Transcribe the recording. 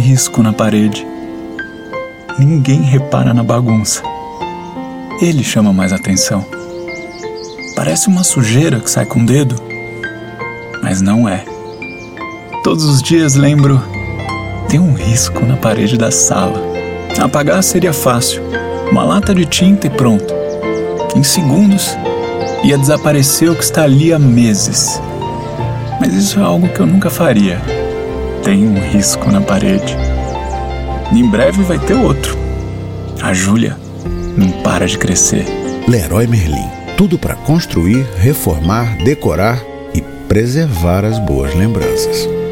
risco na parede. Ninguém repara na bagunça. Ele chama mais atenção. Parece uma sujeira que sai com o dedo, mas não é. Todos os dias lembro, tem um risco na parede da sala. Apagar seria fácil, uma lata de tinta e pronto. Em segundos, ia desaparecer o que está ali há meses. Mas isso é algo que eu nunca faria. Tem um risco na parede. Em breve vai ter outro. A Júlia não para de crescer. Leroy Merlin. Tudo para construir, reformar, decorar e preservar as boas lembranças.